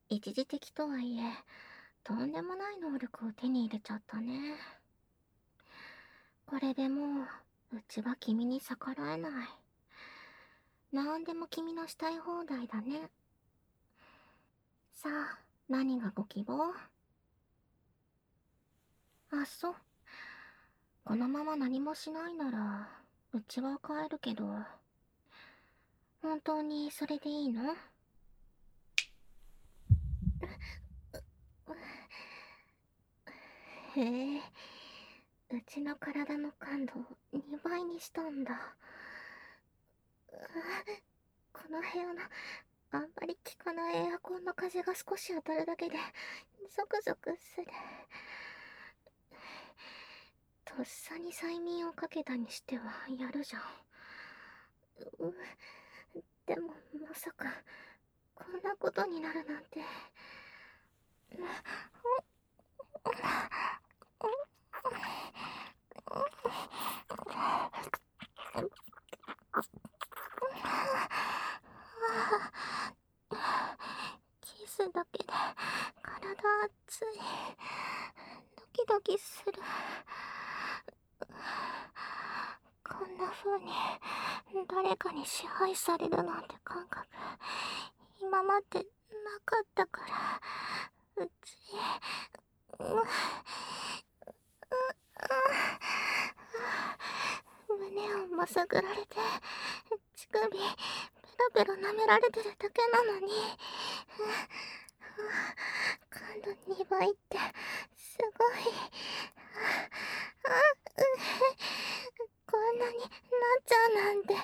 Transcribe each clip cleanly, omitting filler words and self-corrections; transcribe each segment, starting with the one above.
一時的とはいえ、とんでもない能力を手に入れちゃったね。これでもう、うちは君に逆らえない。なんでも君のしたい放題だね。さあ、何がご希望？あ、そう。このまま何もしないなら、うちは帰るけど、本当にそれでいいの？へえ、うちの体の感度2倍にしたんだ。この部屋のあんまり効かないエアコンの風が少し当たるだけでゾクゾクする。とっさに催眠をかけたにしてはやるじゃん。でもまさかこんなことになるなんて。キスだけで体熱い。ドキドキする。こんな風に誰かに支配されるなんて感覚今までなかったから、うち、胸をまさぐられて、乳首ペロペロ舐められてるだけなのに、感度2倍ってすごい。こんなになっちゃうなんて。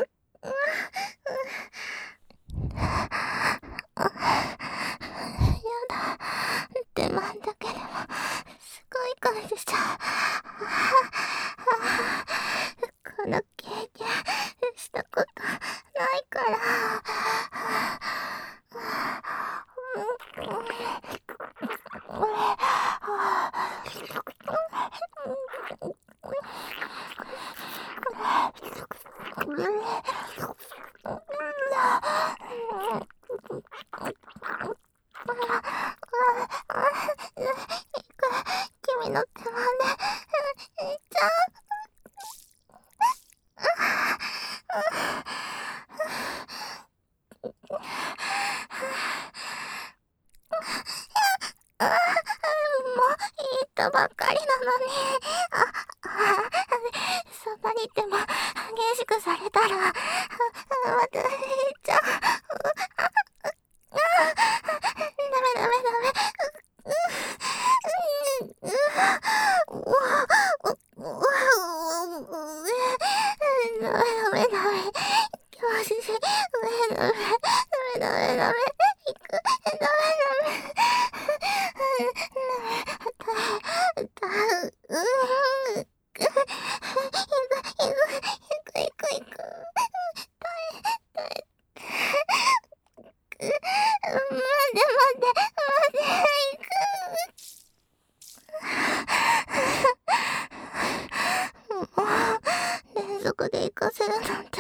やだ。手間だけでもすごい感じしちゃう。この経験したことないから。君の手間でいっちゃう。もういいとばっかりなのに。そばにいても激しくされたらまたいっちゃう。ダメダメダメ。ダメダメダメ。教師ダメダメダメダメダメ。行く。ダメダメ。行く行く。待って待って行く。もう連続で行かせるなんて。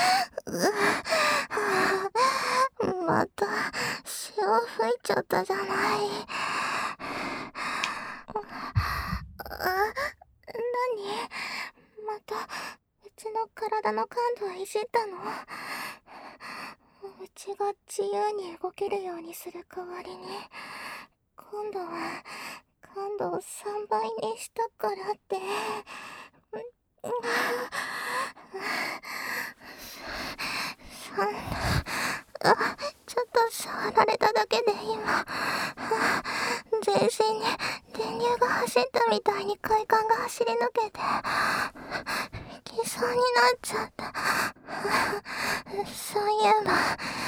また潮吹いちゃったじゃない。何？またうちの体の感度をいじったの？うちが自由に動けるようにする代わりに今度は感度を3倍にしたからって。そんな、ちょっと触られただけで今、全身に電流が走ったみたいに快感が走り抜けて、きそうになっちゃった。そういえば、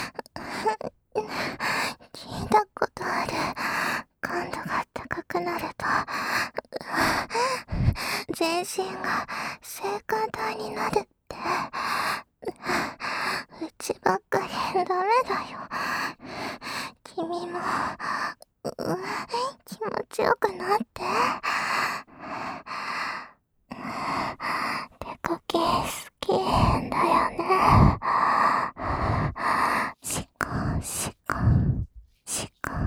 聞いたことある。感度が高くなると、全身が性感帯になるって。うちばっかりダメだよ。君も、気持ちよくなって。手かき好きだよね。シコシコシコ。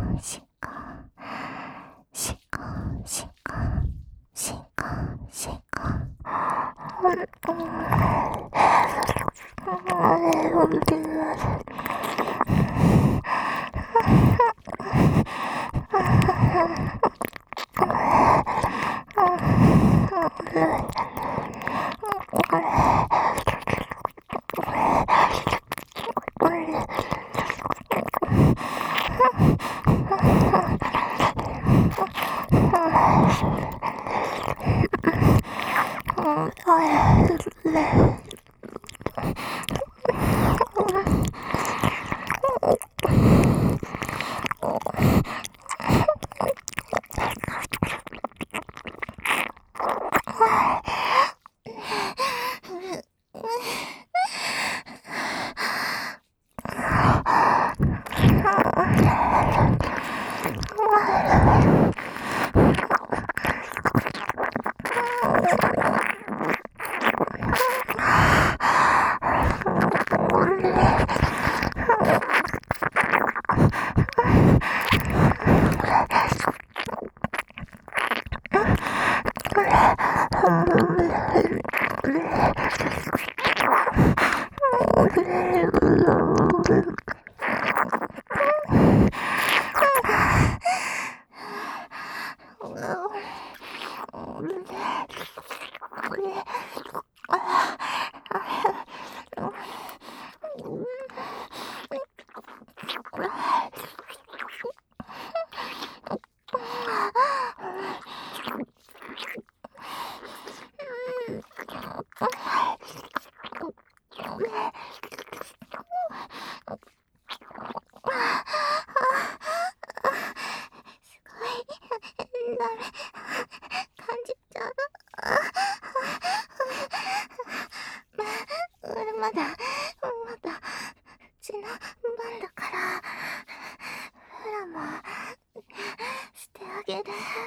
まだうちの番だから、フラもしてあげる。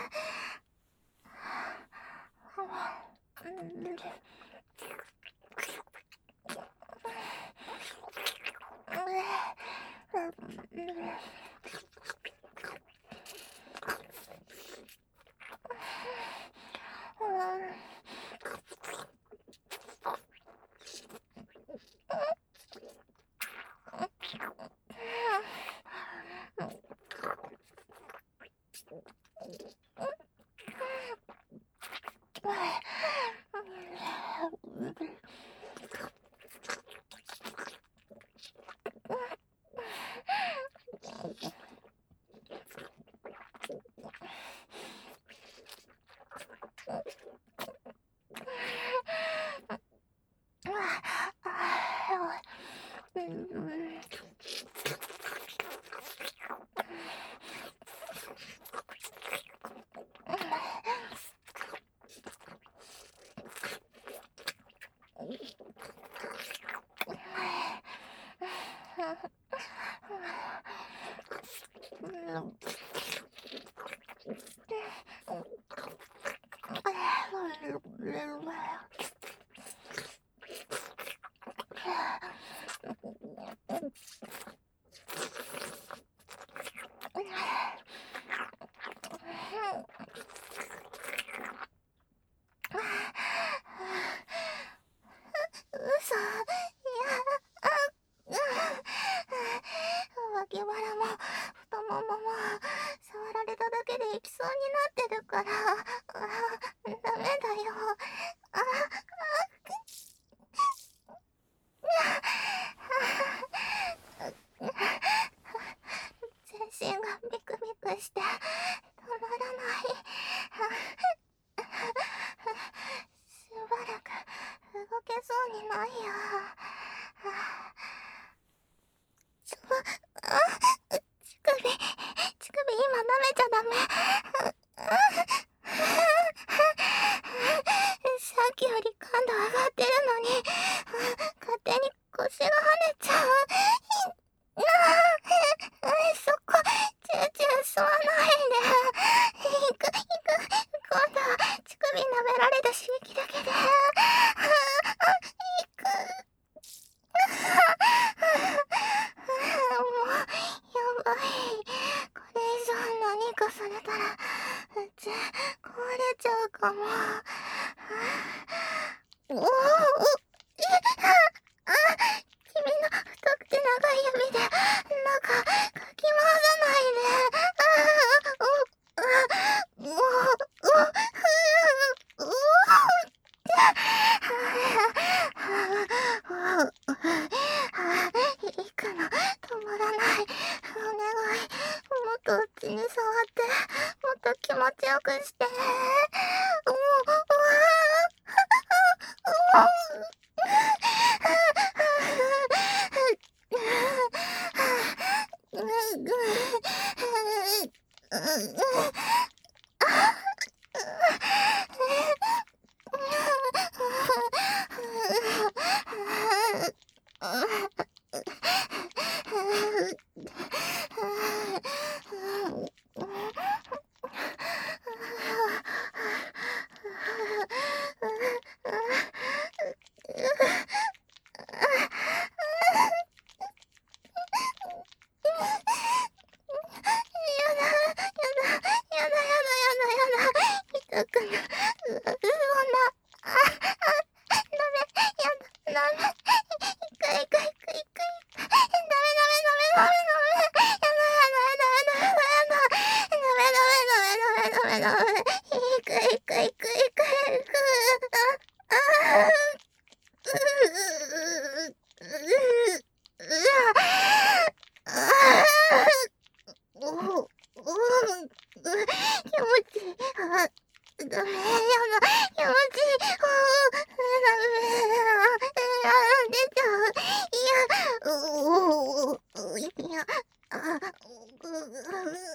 嘘、いや、脇腹も太ももも触られただけで行きそうになってるから、ダメだよ。全身がビクビクして止まらない。しばらく動けそうにないよ。乳首今舐めちゃダメ。さっきより感度上がってるのに、勝手に腰が跳ねちゃう。そこ、チューチュー吸わないで。今度は乳首舐められた刺激だけで。もう、やばい。これ以上何かされたら、うち、壊れちゃうかも。君の強くして。痛くな、ダメ。一回。ダメ。いく。気持ちいい。ダメ。気持ちいい。ダメ。出ちゃう。いや、